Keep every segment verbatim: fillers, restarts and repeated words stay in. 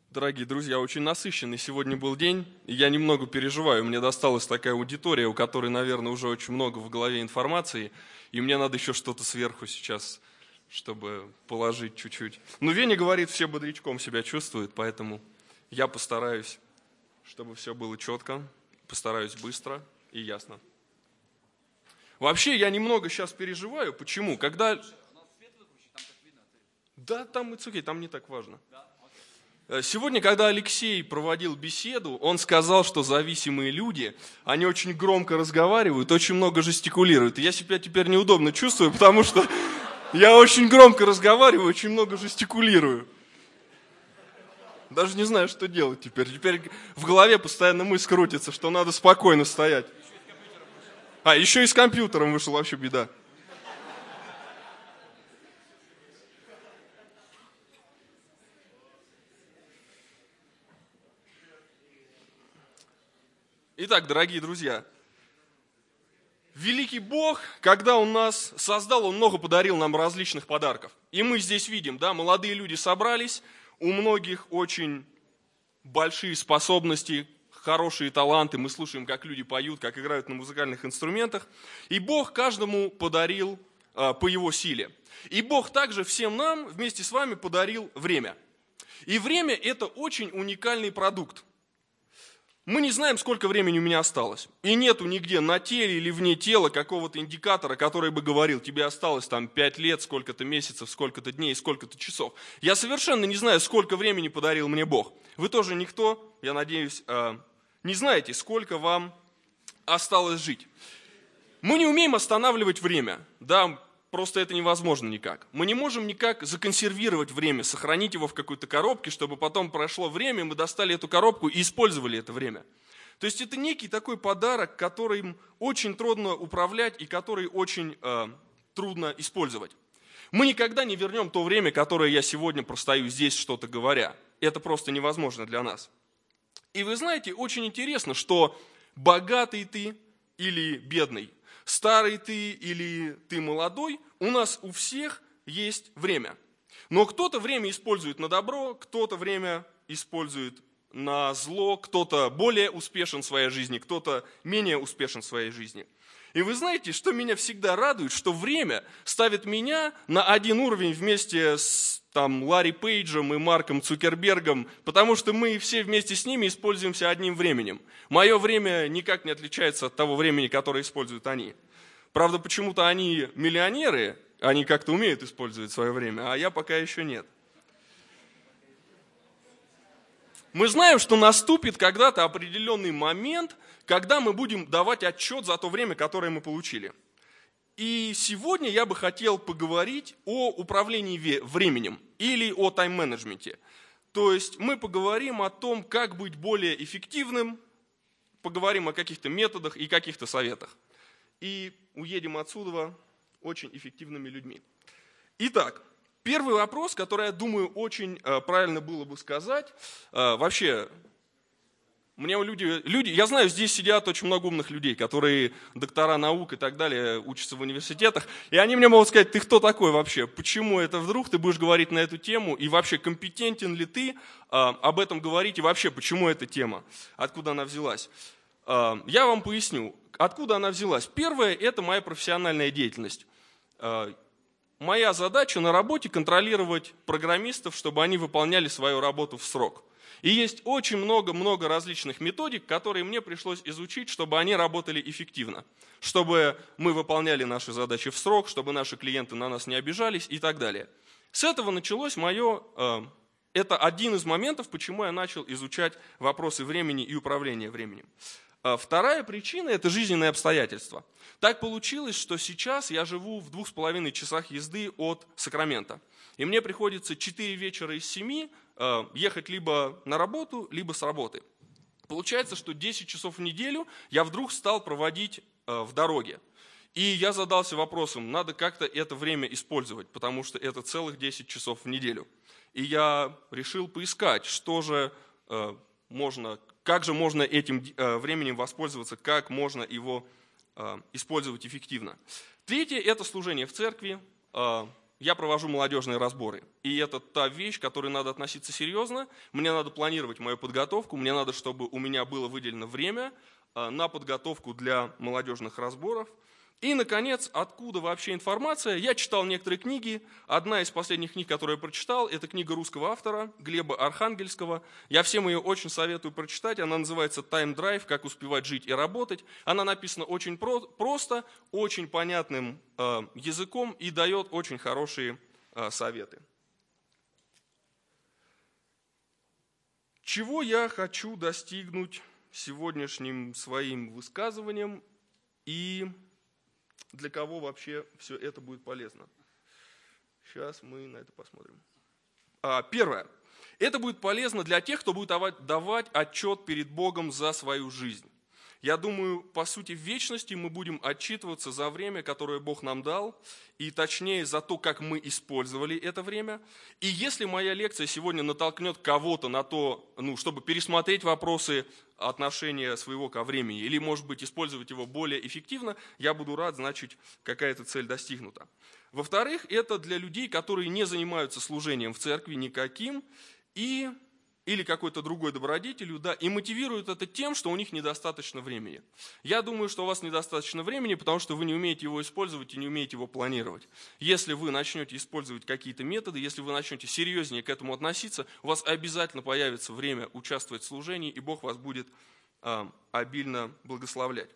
Дорогие друзья, очень насыщенный сегодня был день, и я немного переживаю. Мне досталась такая аудитория, у которой, наверное, уже очень много в голове информации, и мне надо еще что-то сверху сейчас, чтобы положить чуть-чуть. Но Веня говорит, все бодрячком себя чувствуют, поэтому я постараюсь, чтобы все было четко, постараюсь быстро и ясно. Вообще, я немного сейчас переживаю. Почему? Когда... Да, там it's okay, там не так важно. Сегодня, когда Алексей проводил беседу, он сказал, что зависимые люди, они очень громко разговаривают, очень много жестикулируют. И я себя теперь неудобно чувствую, потому что я очень громко разговариваю, очень много жестикулирую. Даже не знаю, что делать теперь. Теперь в голове постоянно мысль крутится, что надо спокойно стоять. А, еще и с компьютером вышел, вообще беда. Итак, дорогие друзья, великий Бог, когда Он нас создал, Он много подарил нам различных подарков. И мы здесь видим, да, молодые люди собрались, у многих очень большие способности, хорошие таланты, мы слушаем, как люди поют, как играют на музыкальных инструментах. И Бог каждому подарил а, по его силе. И Бог также всем нам вместе с вами подарил время. И время – это очень уникальный продукт. Мы не знаем, сколько времени у меня осталось. И нету нигде на теле или вне тела какого-то индикатора, который бы говорил, тебе осталось там пять лет, сколько-то месяцев, сколько-то дней, сколько-то часов. Я совершенно не знаю, сколько времени подарил мне Бог. Вы тоже никто, я надеюсь, не знаете, сколько вам осталось жить. Мы не умеем останавливать время, да, просто это невозможно никак. Мы не можем никак законсервировать время, сохранить его в какой-то коробке, чтобы потом прошло время, мы достали эту коробку и использовали это время. То есть это некий такой подарок, которым очень трудно управлять и который очень э, трудно использовать. Мы никогда не вернем то время, которое я сегодня простою здесь, что-то говоря. Это просто невозможно для нас. И вы знаете, очень интересно, что богатый ты или бедный, старый ты или ты молодой, у нас у всех есть время. Но кто-то время использует на добро, кто-то время использует на зло, кто-то более успешен в своей жизни, кто-то менее успешен в своей жизни. И вы знаете, что меня всегда радует, что время ставит меня на один уровень вместе с там, Ларри Пейджем и Марком Цукербергом, потому что мы все вместе с ними используемся одним временем. Мое время никак не отличается от того времени, которое используют они. Правда, почему-то они миллионеры, они как-то умеют использовать свое время, а я пока еще нет. Мы знаем, что наступит когда-то определенный момент, когда мы будем давать отчет за то время, которое мы получили. И сегодня я бы хотел поговорить о управлении временем или о тайм-менеджменте. То есть мы поговорим о том, как быть более эффективным, поговорим о каких-то методах и каких-то советах. И уедем отсюда очень эффективными людьми. Итак, первый вопрос, который, я думаю, очень правильно было бы сказать. Вообще, мне люди, люди, я знаю, здесь сидят очень много умных людей, которые доктора наук и так далее, учатся в университетах, и они мне могут сказать, ты кто такой вообще? Почему это вдруг ты будешь говорить на эту тему? И вообще, компетентен ли ты об этом говорить? И вообще, почему эта тема? Откуда она взялась? Я вам поясню, откуда она взялась. Первое – это моя профессиональная деятельность. Моя задача на работе – контролировать программистов, чтобы они выполняли свою работу в срок. И есть очень много-много различных методик, которые мне пришлось изучить, чтобы они работали эффективно. Чтобы мы выполняли наши задачи в срок, чтобы наши клиенты на нас не обижались и так далее. С этого началось мое… Это один из моментов, почему я начал изучать вопросы времени и управления временем. Вторая причина – это жизненные обстоятельства. Так получилось, что сейчас я живу в двух с половиной часах езды от Сакрамента. И мне приходится четыре вечера из семи ехать либо на работу, либо с работы. Получается, что десять часов в неделю я вдруг стал проводить в дороге. И я задался вопросом, надо как-то это время использовать, потому что это целых десять часов в неделю. И я решил поискать, что же можно, как же можно этим временем воспользоваться, как можно его использовать эффективно. Третье – это служение в церкви. я провожу молодежные разборы. И это та вещь, к которой надо относиться серьезно. Мне надо планировать мою подготовку, мне надо, чтобы у меня было выделено время на подготовку для молодежных разборов. И, наконец, откуда вообще информация? Я читал некоторые книги. Одна из последних книг, которую я прочитал, это книга русского автора Глеба Архангельского. Я всем ее очень советую прочитать. Она называется «Time Drive. Как успевать жить и работать». Она написана очень про- просто, очень понятным э, языком и дает очень хорошие э, советы. Чего я хочу достигнуть сегодняшним своим высказыванием и для кого вообще все это будет полезно? Сейчас мы на это посмотрим. А, первое. Это будет полезно для тех, кто будет давать, давать отчет перед Богом за свою жизнь. Я думаю, по сути, в вечности мы будем отчитываться за время, которое Бог нам дал, и точнее за то, как мы использовали это время. И если моя лекция сегодня натолкнет кого-то на то, ну, чтобы пересмотреть вопросы отношения своего ко времени, или, может быть, использовать его более эффективно, я буду рад, значит, какая-то цель достигнута. Во-вторых, это для людей, которые не занимаются служением в церкви никаким, и... или какой-то другой добродетелью, да, и мотивируют это тем, что у них недостаточно времени. Я думаю, что у вас недостаточно времени, потому что вы не умеете его использовать и не умеете его планировать. Если вы начнете использовать какие-то методы, если вы начнете серьезнее к этому относиться, у вас обязательно появится время участвовать в служении, и Бог вас будет а, обильно благословлять.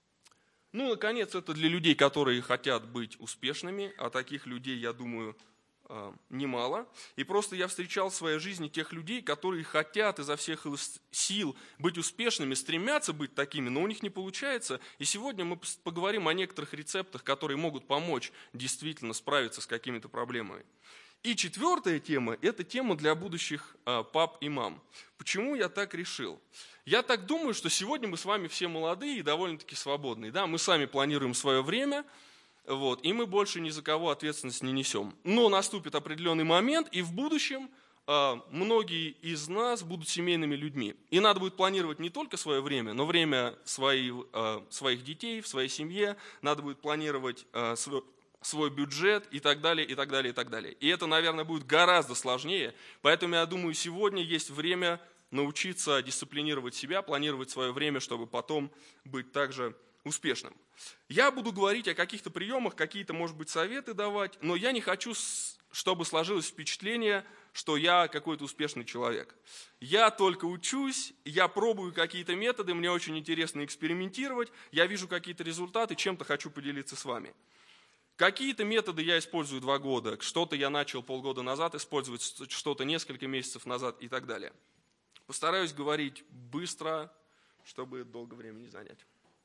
Ну, наконец, это для людей, которые хотят быть успешными, а таких людей, я думаю, немало. И просто я встречал в своей жизни тех людей, которые хотят изо всех сил быть успешными, стремятся быть такими, но у них не получается. И сегодня мы поговорим о некоторых рецептах, которые могут помочь действительно справиться с какими-то проблемами. И четвертая тема – это тема для будущих пап и мам. Почему я так решил? Я так думаю, что сегодня мы с вами все молодые и довольно-таки свободные. Да? Мы сами планируем свое время, вот, и мы больше ни за кого ответственность не несем. Но наступит определенный момент, и в будущем э, многие из нас будут семейными людьми. И надо будет планировать не только свое время, но время свои, э, своих детей в своей семье. Надо будет планировать э, свой, свой бюджет и так далее, и так далее, и так далее. И это, наверное, будет гораздо сложнее. Поэтому я думаю, сегодня есть время научиться дисциплинировать себя, планировать свое время, чтобы потом быть также успешным. Я буду говорить о каких-то приемах, какие-то, может быть, советы давать, но я не хочу, чтобы сложилось впечатление, что я какой-то успешный человек. Я только учусь, я пробую какие-то методы, мне очень интересно экспериментировать, я вижу какие-то результаты, чем-то хочу поделиться с вами. Какие-то методы я использую два года, что-то я начал полгода назад использовать, что-то несколько месяцев назад и так далее. Постараюсь говорить быстро, чтобы долго времени не занять.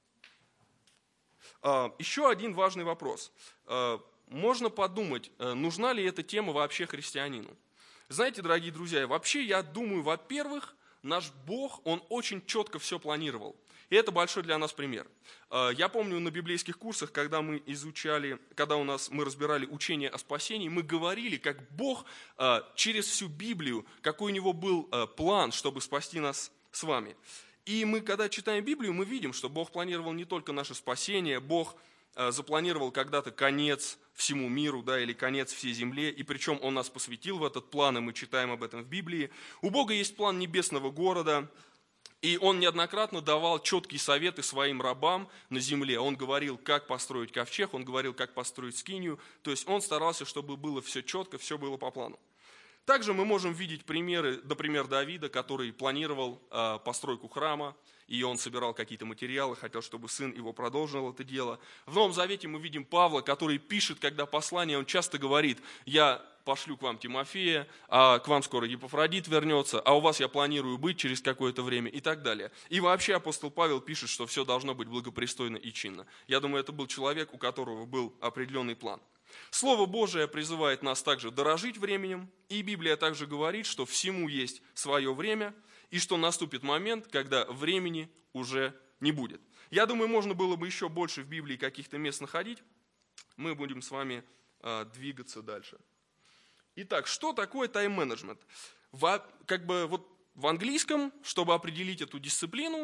Еще один важный вопрос. Можно подумать, нужна ли эта тема вообще христианину? Знаете, дорогие друзья, вообще я думаю, во-первых, наш Бог, Он очень четко все планировал. И это большой для нас пример. Я помню на библейских курсах, когда мы изучали, когда у нас мы разбирали учение о спасении, мы говорили, как Бог через всю Библию, какой у Него был план, чтобы спасти нас с вами. И мы, когда читаем Библию, мы видим, что Бог планировал не только наше спасение, Бог запланировал когда-то конец всему миру, да, или конец всей земле, и причем Он нас посвятил в этот план, и мы читаем об этом в Библии. У Бога есть план небесного города, и Он неоднократно давал четкие советы своим рабам на земле. Он говорил, как построить ковчег, Он говорил, как построить скинию, то есть Он старался, чтобы было все четко, все было по плану. Также мы можем видеть примеры, например, Давида, который планировал э, постройку храма, и он собирал какие-то материалы, хотел, чтобы сын его продолжил это дело. В Новом Завете мы видим Павла, который пишет, когда послание, он часто говорит, я пошлю к вам Тимофея, а к вам скоро Епафродит вернется, а у вас я планирую быть через какое-то время и так далее. И вообще апостол Павел пишет, что все должно быть благопристойно и чинно. Я думаю, это был человек, у которого был определенный план. Слово Божие призывает нас также дорожить временем, и Библия также говорит, что всему есть свое время, и что наступит момент, когда времени уже не будет. Я думаю, можно было бы еще больше в Библии каких-то мест находить. Мы будем с вами а, двигаться дальше. Итак, что такое тайм-менеджмент? Во, как бы вот в английском, чтобы определить эту дисциплину,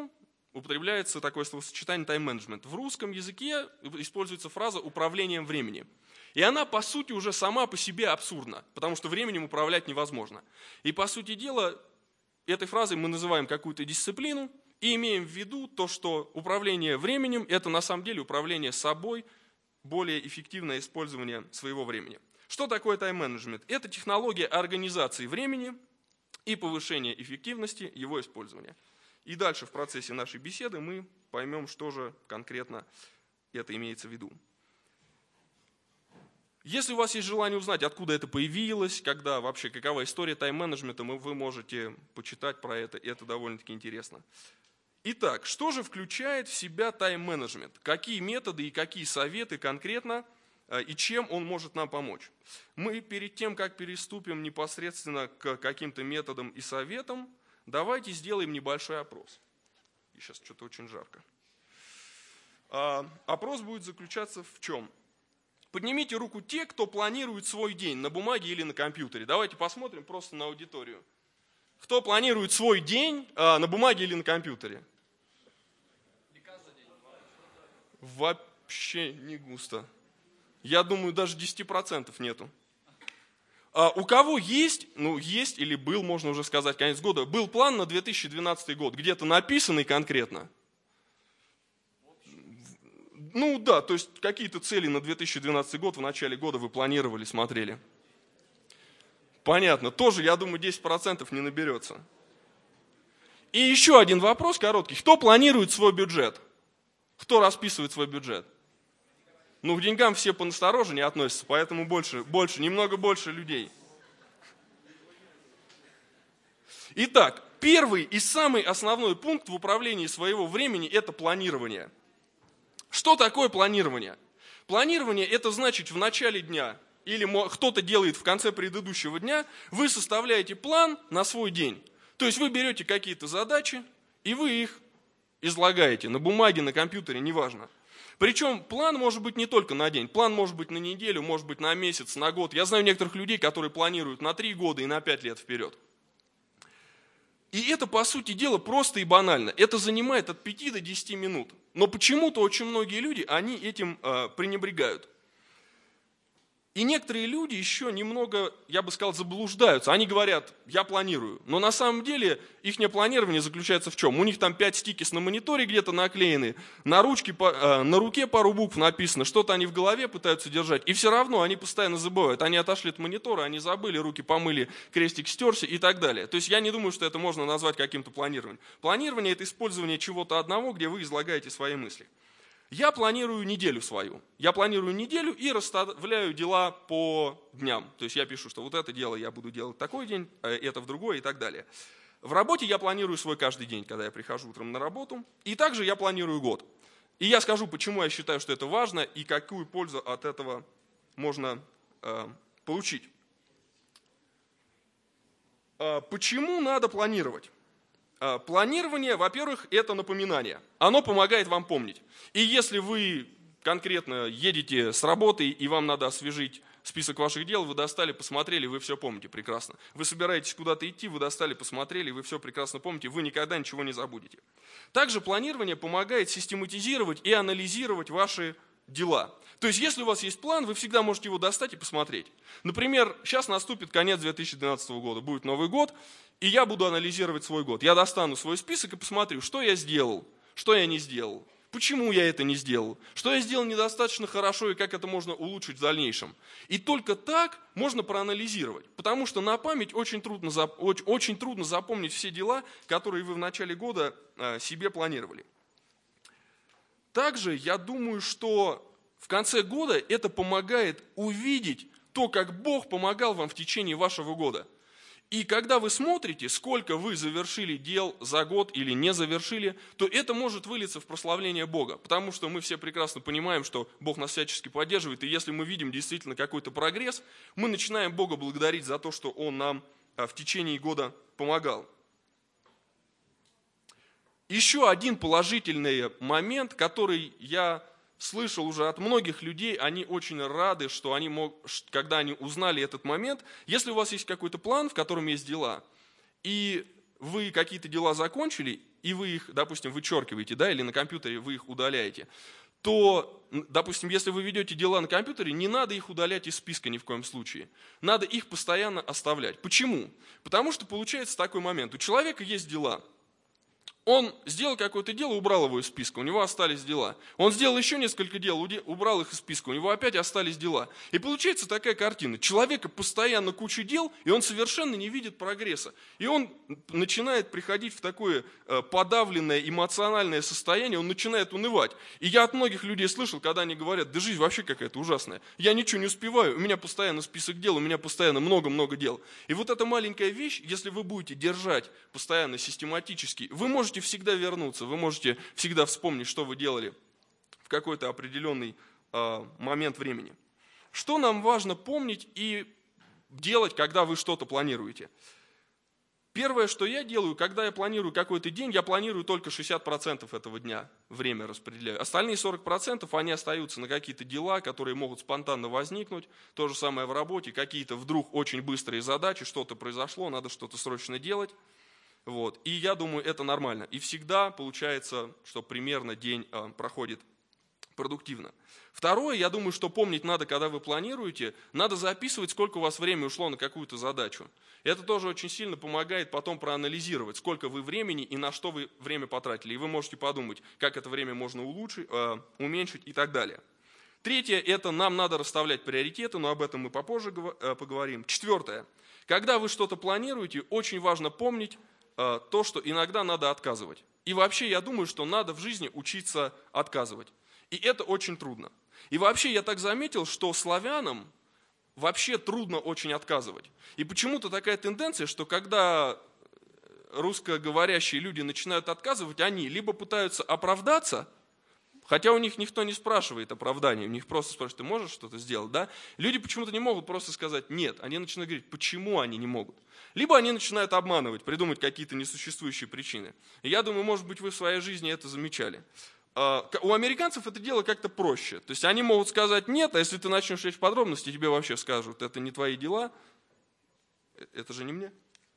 употребляется такое словосочетание тайм-менеджмент. В русском языке используется фраза «управлением временем». И она, по сути, уже сама по себе абсурдна, потому что временем управлять невозможно. И, по сути дела, этой фразой мы называем какую-то дисциплину и имеем в виду то, что управление временем – это на самом деле управление собой, более эффективное использование своего времени. Что такое тайм-менеджмент? Это технология организации времени и повышения эффективности его использования. И дальше в процессе нашей беседы мы поймем, что же конкретно это имеется в виду. Если у вас есть желание узнать, откуда это появилось, когда вообще, какова история тайм-менеджмента, вы можете почитать про это, и это довольно-таки интересно. Итак, что же включает в себя тайм-менеджмент? Какие методы и какие советы конкретно, и чем он может нам помочь? Мы перед тем, как переступим непосредственно к каким-то методам и советам, давайте сделаем небольшой опрос. И сейчас что-то очень жарко. А, опрос будет заключаться в чем? Поднимите руку те, кто планирует свой день на бумаге или на компьютере. Давайте посмотрим просто на аудиторию. Кто планирует свой день а, на бумаге или на компьютере? Не каждый день. Вообще не густо. Я думаю, даже десять процентов нету. А у кого есть, ну есть или был, можно уже сказать, конец года, был план на две тысячи двенадцатый год, где-то написанный конкретно? Ну да, то есть какие-то цели на две тысячи двенадцатый год в начале года вы планировали, смотрели. Понятно, тоже, я думаю, десять процентов не наберется. И еще один вопрос короткий. Кто планирует свой бюджет? Кто расписывает свой бюджет? Ну, к деньгам все понастороженнее относятся, поэтому больше, больше, немного больше людей. Итак, первый и самый основной пункт в управлении своего времени – это планирование. Что такое планирование? Планирование – это значит в начале дня, или кто-то делает в конце предыдущего дня, вы составляете план на свой день. То есть вы берете какие-то задачи, и вы их излагаете на бумаге, на компьютере, неважно. Причем план может быть не только на день, план может быть на неделю, может быть на месяц, на год. Я знаю некоторых людей, которые планируют на три года и на пять лет вперед. И это, по сути дела, просто и банально. Это занимает от пяти до десяти минут. Но почему-то очень многие люди, они этим э, пренебрегают. И некоторые люди еще немного, я бы сказал, заблуждаются. Они говорят, я планирую. Но на самом деле их планирование заключается в чем? У них там пять стикис на мониторе где-то наклеены, на, ручке, э, на руке пару букв написано, что-то они в голове пытаются держать. И все равно они постоянно забывают. Они отошли от монитора, они забыли, руки помыли, крестик стерся и так далее. То есть я не думаю, что это можно назвать каким-то планированием. Планирование – это использование чего-то одного, где вы излагаете свои мысли. Я планирую неделю свою. Я планирую неделю и расставляю дела по дням. То есть я пишу, что вот это дело я буду делать такой день, это в другой и так далее. В работе я планирую свой каждый день, когда я прихожу утром на работу. И также я планирую год. И я скажу, почему я считаю, что это важно и какую пользу от этого можно э, получить. Э, почему надо планировать? Планирование, во-первых, это напоминание. Оно помогает вам помнить. И если вы конкретно едете с работы, и вам надо освежить список ваших дел, вы достали, посмотрели, вы все помните прекрасно. Вы собираетесь куда-то идти, вы достали, посмотрели, вы все прекрасно помните, вы никогда ничего не забудете. Также планирование помогает систематизировать и анализировать ваши дела. То есть, если у вас есть план, вы всегда можете его достать и посмотреть. Например, сейчас наступит конец две тысячи двенадцатого года, будет Новый год, и я буду анализировать свой год. Я достану свой список и посмотрю, что я сделал, что я не сделал, почему я это не сделал, что я сделал недостаточно хорошо и как это можно улучшить в дальнейшем. И только так можно проанализировать, потому что на память очень трудно, очень трудно запомнить все дела, которые вы в начале года себе планировали. Также я думаю, что в конце года это помогает увидеть то, как Бог помогал вам в течение вашего года. И когда вы смотрите, сколько вы завершили дел за год или не завершили, то это может вылиться в прославление Бога. Потому что мы все прекрасно понимаем, что Бог нас всячески поддерживает. И если мы видим действительно какой-то прогресс, мы начинаем Бога благодарить за то, что Он нам в течение года помогал. Еще один положительный момент, который я слышал уже от многих людей, они очень рады, что они мог, когда они узнали этот момент. Если у вас есть какой-то план, в котором есть дела, и вы какие-то дела закончили, и вы их, допустим, вычеркиваете, да, или на компьютере вы их удаляете, то, допустим, если вы ведете дела на компьютере, не надо их удалять из списка ни в коем случае. Надо их постоянно оставлять. Почему? Потому что получается такой момент. У человека есть дела. Он сделал какое-то дело, убрал его из списка, у него остались дела. Он сделал еще несколько дел, убрал их из списка, у него опять остались дела. И получается такая картина. Человека постоянно куча дел, и он совершенно не видит прогресса. И он начинает приходить в такое подавленное эмоциональное состояние, он начинает унывать. И я от многих людей слышал, когда они говорят: да жизнь вообще какая-то ужасная. Я ничего не успеваю, у меня постоянно список дел, у меня постоянно много-много дел. И вот эта маленькая вещь, если вы будете держать постоянно, систематически, вы можете всегда вернуться, вы можете всегда вспомнить, что вы делали в какой-то определенный э, момент времени. Что нам важно помнить и делать, когда вы что-то планируете? Первое, что я делаю, когда я планирую какой-то день, я планирую только шестьдесят процентов этого дня, время распределяю. Остальные сорок процентов, они остаются на какие-то дела, которые могут спонтанно возникнуть. То же самое в работе, какие-то вдруг очень быстрые задачи, что-то произошло, надо что-то срочно делать. Вот. И я думаю, это нормально. И всегда получается, что примерно день э, проходит продуктивно. Второе, я думаю, что помнить надо, когда вы планируете, надо записывать, сколько у вас времени ушло на какую-то задачу. Это тоже очень сильно помогает потом проанализировать, сколько вы времени и на что вы время потратили. И вы можете подумать, как это время можно улучшить, э, уменьшить и так далее. Третье, это нам надо расставлять приоритеты, но об этом мы попозже э, поговорим. Четвертое, когда вы что-то планируете, очень важно помнить, то, что иногда надо отказывать. И вообще я думаю, что надо в жизни учиться отказывать. И это очень трудно. И вообще я так заметил, что славянам вообще трудно очень отказывать. И почему-то такая тенденция, что когда русскоговорящие люди начинают отказывать, они либо пытаются оправдаться, хотя у них никто не спрашивает оправдания, у них просто спрашивают: ты можешь что-то сделать, да? Люди почему-то не могут просто сказать нет, они начинают говорить, почему они не могут. Либо они начинают обманывать, придумать какие-то несуществующие причины. И я думаю, может быть, вы в своей жизни это замечали. У американцев это дело как-то проще. То есть они могут сказать нет, а если ты начнешь лечь в подробности, тебе вообще скажут, это не твои дела, это же не мне.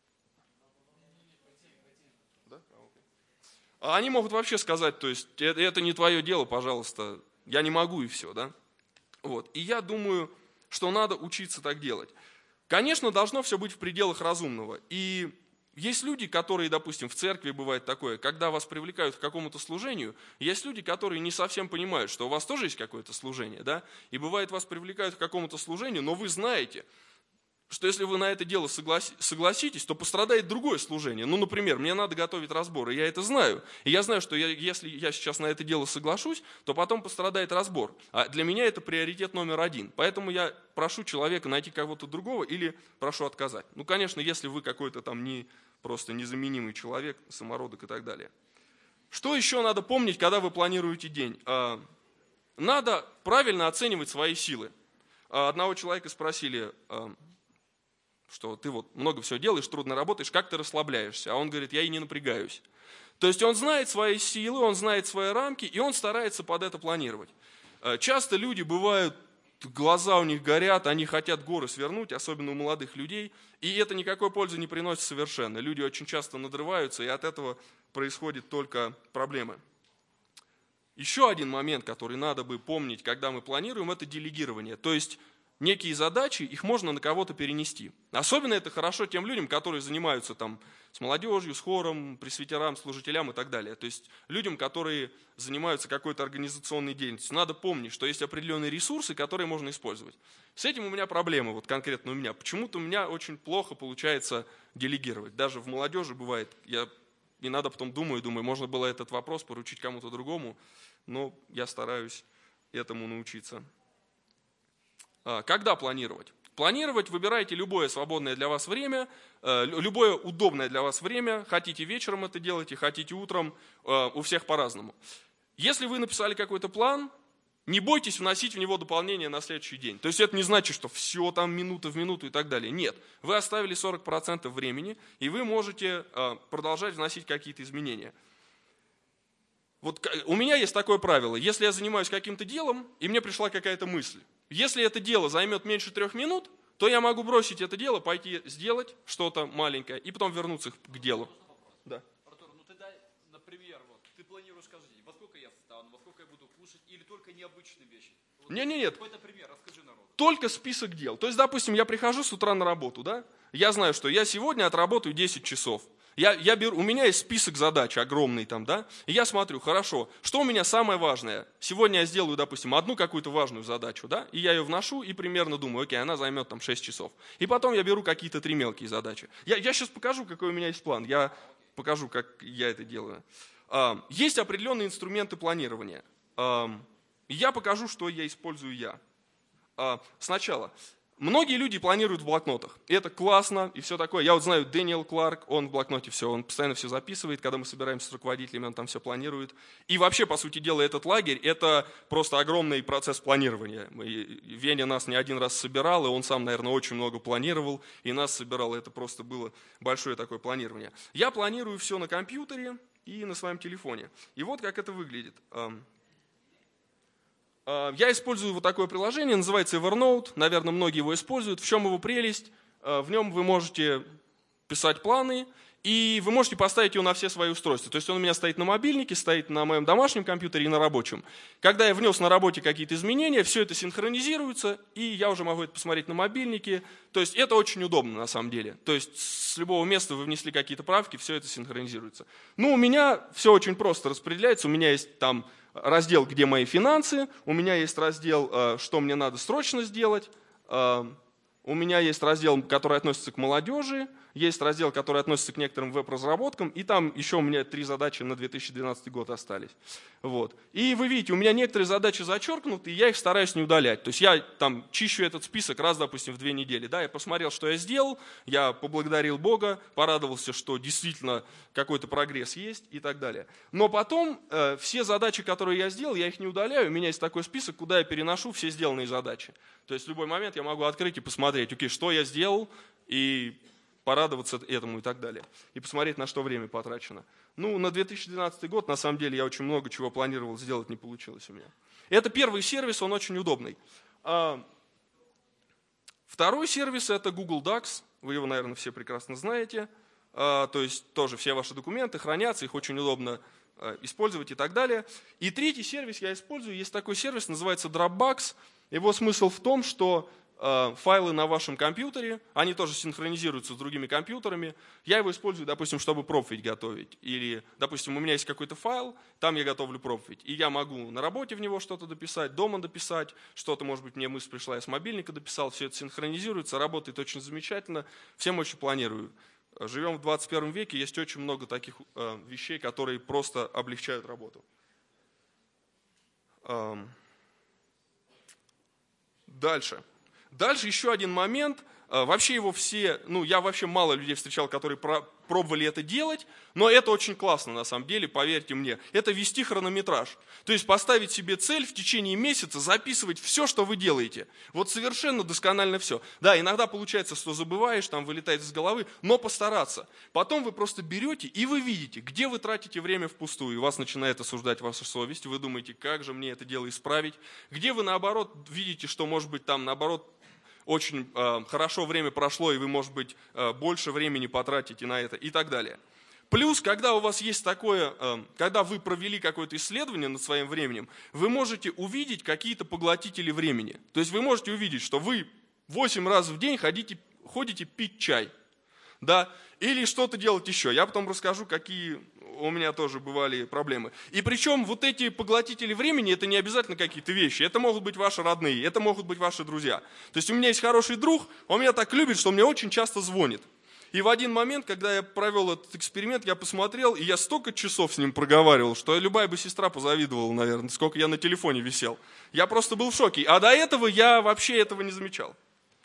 А они могут вообще сказать, то есть это не твое дело, пожалуйста, я не могу и все, да? Вот. И я думаю, что надо учиться так делать. Конечно, должно все быть в пределах разумного. И есть люди, которые, допустим, в церкви бывает такое, когда вас привлекают к какому-то служению, есть люди, которые не совсем понимают, что у вас тоже есть какое-то служение, да? И бывает, вас привлекают к какому-то служению, но вы знаете, что если вы на это дело согласи, согласитесь, то пострадает другое служение. Ну, например, мне надо готовить разбор, и я это знаю. И я знаю, что я, если я сейчас на это дело соглашусь, то потом пострадает разбор. А для меня это приоритет номер один. Поэтому я прошу человека найти кого-то другого или прошу отказать. Ну, конечно, если вы какой-то там не, просто незаменимый человек, самородок и так далее. Что еще надо помнить, когда вы планируете день? Надо правильно оценивать свои силы. Одного человека спросили, что ты вот много всего делаешь, трудно работаешь, как ты расслабляешься? А он говорит, я и не напрягаюсь. То есть он знает свои силы, он знает свои рамки, и он старается под это планировать. Часто люди бывают, глаза у них горят, они хотят горы свернуть, особенно у молодых людей, и это никакой пользы не приносит совершенно. Люди очень часто надрываются, и от этого происходят только проблемы. Еще один момент, который надо бы помнить, когда мы планируем, это делегирование. То есть некие задачи, их можно на кого-то перенести. Особенно это хорошо тем людям, которые занимаются там с молодежью, с хором, пресвитерам, служителям и так далее. То есть людям, которые занимаются какой-то организационной деятельностью. Надо помнить, что есть определенные ресурсы, которые можно использовать. С этим у меня проблемы, вот конкретно у меня. Почему-то у меня очень плохо получается делегировать. Даже в молодежи бывает, я иногда потом думаю, думаю, можно было этот вопрос поручить кому-то другому, но я стараюсь этому научиться. Когда планировать? Планировать выбирайте любое свободное для вас время, любое удобное для вас время. Хотите вечером это делайте, хотите утром, у всех по-разному. Если вы написали какой-то план, не бойтесь вносить в него дополнения на следующий день. То есть это не значит, что все там минута в минуту и так далее. Нет, вы оставили сорок процентов времени, и вы можете продолжать вносить какие-то изменения. Вот у меня есть такое правило. Если я занимаюсь каким-то делом, и мне пришла какая-то мысль, если это дело займет меньше трех минут, то я могу бросить это дело, пойти сделать что-то маленькое, и потом вернуться к делу. Да. Артур, ну ты дай, например, вот, ты планируешь каждый день, во сколько я встану, во сколько я буду кушать, или только необычные вещи? Вот, Нет, нет, нет. Какой-то пример, расскажи народу. Только список дел. То есть, допустим, я прихожу с утра на работу, да? Я знаю, что я сегодня отработаю десять часов. Я, я беру, у меня есть список задач огромный там, да? И я смотрю, хорошо, что у меня самое важное? Сегодня я сделаю, допустим, одну какую-то важную задачу, да? И я ее вношу и примерно думаю, окей, она займет там шесть часов. И потом я беру какие-то три мелкие задачи. Я, я сейчас покажу, какой у меня есть план. Я покажу, как я это делаю. Есть определенные инструменты планирования. Я покажу, что я использую я. Сначала. Многие люди планируют в блокнотах. И это классно и все такое. Я вот знаю Дэниел Кларк, он в блокноте все, он постоянно все записывает. Когда мы собираемся с руководителями, он там все планирует. И вообще, по сути дела, этот лагерь – это просто огромный процесс планирования. Веня нас не один раз собирал, и он сам, наверное, очень много планировал, и нас собирал. Это просто было большое такое планирование. Я планирую все на компьютере и на своем телефоне. И вот как это выглядит. Я использую вот такое приложение, называется Evernote, наверное, многие его используют. В чем его прелесть? В нем вы можете писать планы, и вы можете поставить его на все свои устройства. То есть он у меня стоит на мобильнике, стоит на моем домашнем компьютере и на рабочем. Когда я внес на работе какие-то изменения, все это синхронизируется, и я уже могу это посмотреть на мобильнике. То есть это очень удобно на самом деле. То есть с любого места вы внесли какие-то правки, все это синхронизируется. Ну, у меня все очень просто распределяется, у меня есть там раздел, где мои финансы, у меня есть раздел, что мне надо срочно сделать, у меня есть раздел, который относится к молодежи, есть раздел, который относится к некоторым веб-разработкам, и там еще у меня три задачи на две тысячи двенадцатый год остались. Вот. И вы видите, у меня некоторые задачи зачеркнуты, и я их стараюсь не удалять. То есть я там чищу этот список раз, допустим, в две недели. Да, я посмотрел, что я сделал, я поблагодарил Бога, порадовался, что действительно какой-то прогресс есть и так далее. Но потом э, все задачи, которые я сделал, я их не удаляю. У меня есть такой список, куда я переношу все сделанные задачи. То есть в любой момент я могу открыть и посмотреть, окей, что я сделал, и порадоваться этому и так далее. И посмотреть, на что время потрачено. Ну, на две тысячи двенадцатый год, на самом деле, я очень много чего планировал сделать, не получилось у меня. Это первый сервис, он очень удобный. Второй сервис – это Google Docs. Вы его, наверное, все прекрасно знаете. То есть тоже все ваши документы хранятся, их очень удобно использовать и так далее. И третий сервис я использую. Есть такой сервис, называется Dropbox. Его смысл в том, что файлы на вашем компьютере, они тоже синхронизируются с другими компьютерами. Я его использую, допустим, чтобы проповедь готовить. Или, допустим, у меня есть какой-то файл, там я готовлю проповедь. И я могу на работе в него что-то дописать, дома дописать, что-то, может быть, мне мысль пришла, я с мобильника дописал, все это синхронизируется, работает очень замечательно, всем очень планирую. Живем в двадцать первом веке, есть очень много таких вещей, которые просто облегчают работу. Дальше. Дальше еще один момент. Вообще его все, ну я вообще мало людей встречал, которые пробовали это делать, но это очень классно на самом деле, поверьте мне. Это вести хронометраж. То есть поставить себе цель в течение месяца записывать все, что вы делаете. Вот совершенно досконально все. Да, иногда получается, что забываешь, там вылетает из головы, но постараться. Потом вы просто берете и вы видите, где вы тратите время впустую, и вас начинает осуждать ваша совесть, вы думаете, как же мне это дело исправить. Где вы наоборот видите, что может быть там наоборот очень э, хорошо время прошло, и вы, может быть, э, больше времени потратите на это и так далее. Плюс, когда у вас есть такое, э, когда вы провели какое-то исследование над своим временем, вы можете увидеть какие-то поглотители времени. То есть вы можете увидеть, что вы восемь раз в день ходите, ходите пить чай, да, или что-то делать еще. Я потом расскажу, какие у меня тоже бывали проблемы. И причем вот эти поглотители времени, это не обязательно какие-то вещи. Это могут быть ваши родные, это могут быть ваши друзья. То есть у меня есть хороший друг, он меня так любит, что он мне очень часто звонит. И в один момент, когда я провел этот эксперимент, я посмотрел, и я столько часов с ним проговаривал, что любая бы сестра позавидовала, наверное, сколько я на телефоне висел. Я просто был в шоке. А до этого я вообще этого не замечал.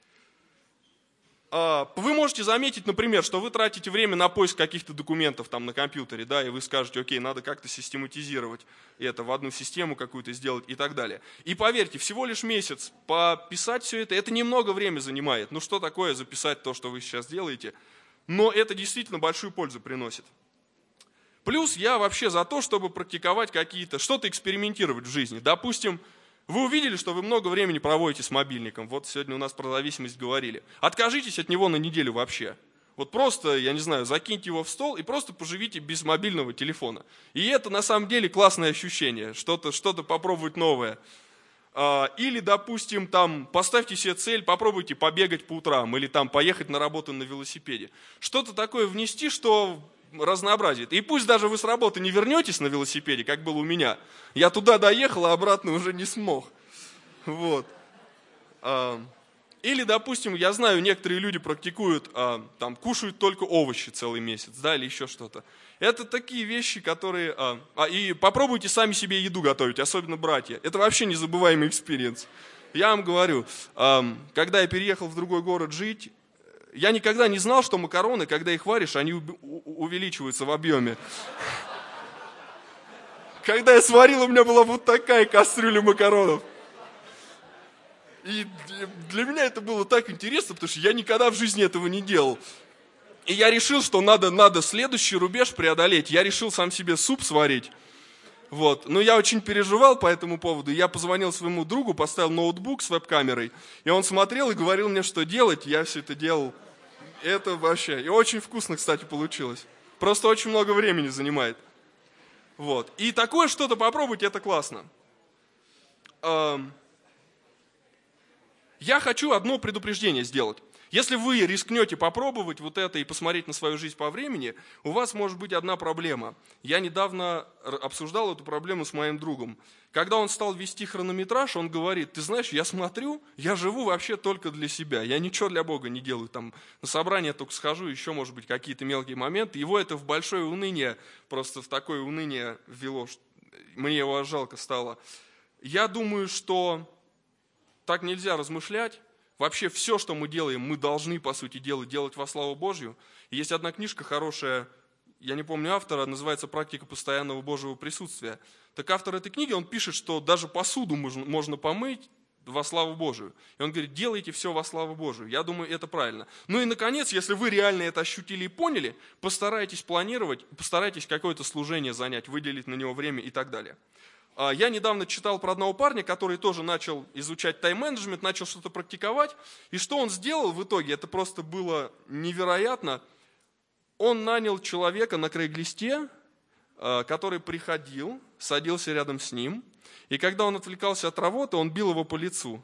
Вы можете заметить, например, что вы тратите время на поиск каких-то документов там на компьютере, да, и вы скажете, окей, надо как-то систематизировать это в одну систему какую-то сделать и так далее. И поверьте, всего лишь месяц пописать все это, это немного времени занимает. Ну что такое записать то, что вы сейчас делаете? Но это действительно большую пользу приносит. Плюс я вообще за то, чтобы практиковать какие-то, что-то экспериментировать в жизни. Допустим, вы увидели, что вы много времени проводите с мобильником. Вот сегодня у нас про зависимость говорили. Откажитесь от него на неделю вообще. Вот просто, я не знаю, закиньте его в стол и просто поживите без мобильного телефона. И это на самом деле классное ощущение, что-то, что-то попробовать новое. Или, допустим, там, поставьте себе цель, попробуйте побегать по утрам или там поехать на работу на велосипеде. Что-то такое внести, что разнообразит. И пусть даже вы с работы не вернетесь на велосипеде, как было у меня. Я туда доехал, а обратно уже не смог. Вот. Или, допустим, я знаю, некоторые люди практикуют, там, кушают только овощи целый месяц, да, или еще что-то. Это такие вещи, которые... А, а, и попробуйте сами себе еду готовить, особенно братья. Это вообще незабываемый экспириенс. Я вам говорю, а, когда я переехал в другой город жить, я никогда не знал, что макароны, когда их варишь, они увеличиваются в объеме. Когда я сварил, у меня была вот такая кастрюля макаронов. И для меня это было так интересно, потому что я никогда в жизни этого не делал. И я решил, что надо, надо следующий рубеж преодолеть. Я решил сам себе суп сварить. Вот. Но я очень переживал по этому поводу. Я позвонил своему другу, поставил ноутбук с веб-камерой. И он смотрел и говорил мне, что делать. Я все это делал. Это вообще... И очень вкусно, кстати, получилось. Просто очень много времени занимает. Вот. И такое что-то попробовать, это классно. Я хочу одно предупреждение сделать. Если вы рискнете попробовать вот это и посмотреть на свою жизнь по времени, у вас может быть одна проблема. Я недавно обсуждал эту проблему с моим другом. Когда он стал вести хронометраж, он говорит: ты знаешь, я смотрю, я живу вообще только для себя. Я ничего для Бога не делаю. Там на собрание только схожу, еще, может быть, какие-то мелкие моменты. Его это в большое уныние, просто в такое уныние ввело. Мне его жалко стало. Я думаю, что так нельзя размышлять. Вообще все, что мы делаем, мы должны, по сути дела, делать во славу Божью. И есть одна книжка хорошая, я не помню автора, называется «Практика постоянного Божьего присутствия». Так автор этой книги, он пишет, что даже посуду можно, можно помыть во славу Божию. И он говорит: делайте все во славу Божию. Я думаю, это правильно. Ну и, наконец, если вы реально это ощутили и поняли, постарайтесь планировать, постарайтесь какое-то служение занять, выделить на него время и так далее. Я недавно читал про одного парня, который тоже начал изучать тайм-менеджмент, начал что-то практиковать. И что он сделал в итоге, это просто было невероятно. Он нанял человека на Крейглисте, который приходил, садился рядом с ним. И когда он отвлекался от работы, он бил его по лицу.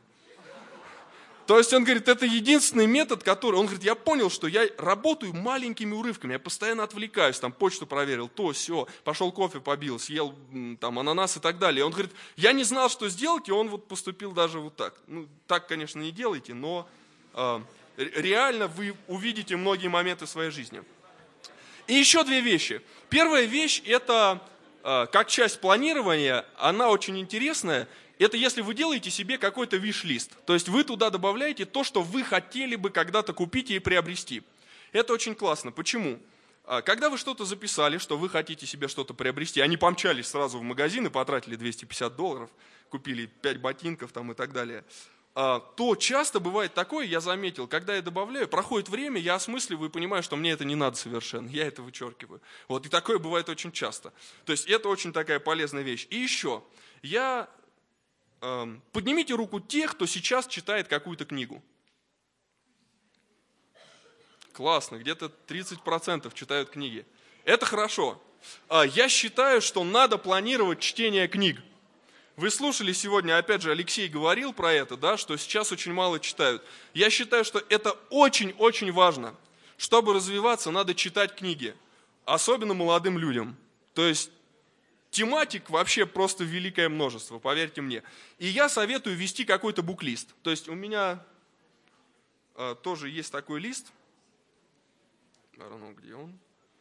То есть он говорит, это единственный метод, который... Он говорит, я понял, что я работаю маленькими урывками, я постоянно отвлекаюсь, там почту проверил, то, сё, пошел кофе побил, съел там ананас и так далее. Он говорит, я не знал, что сделать, и он вот поступил даже вот так. Ну, так, конечно, не делайте, но э, реально вы увидите многие моменты своей жизни. И еще две вещи. Первая вещь, это э, как часть планирования, она очень интересная. Это если вы делаете себе какой-то виш-лист. То есть вы туда добавляете то, что вы хотели бы когда-то купить и приобрести. Это очень классно. Почему? Когда вы что-то записали, что вы хотите себе что-то приобрести, а не помчались сразу в магазин и потратили двести пятьдесят долларов, купили пять ботинков там и так далее, то часто бывает такое, я заметил, когда я добавляю, проходит время, я осмысливаю и понимаю, что мне это не надо совершенно, я это вычеркиваю. Вот, и такое бывает очень часто. То есть это очень такая полезная вещь. И еще, я... Поднимите руку тех, кто сейчас читает какую-то книгу. Классно, где-то тридцать процентов читают книги. Это хорошо. Я считаю, что надо планировать чтение книг. Вы слушали сегодня, опять же, Алексей говорил про это, да, что сейчас очень мало читают. Я считаю, что это очень-очень важно. Чтобы развиваться, надо читать книги. Особенно молодым людям. То есть тематик вообще просто великое множество, поверьте мне. И я советую вести какой-то бук-лист. То есть у меня а, тоже есть такой лист. Где он?